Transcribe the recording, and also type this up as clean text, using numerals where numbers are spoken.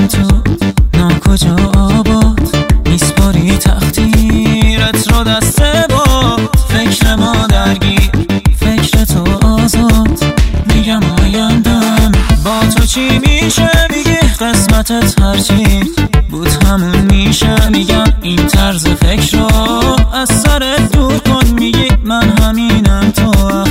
باشم تو ناکجا آباد میسپاری تقدیرت رو دست باد. فکر ما درگیر فکر تو آزاد میگم آیندم با تو چی میشه. میگی قسمتت هرچی بود همون میشه. میگم این طرز فکر رو از سرت دور کن. میگی من همینم تو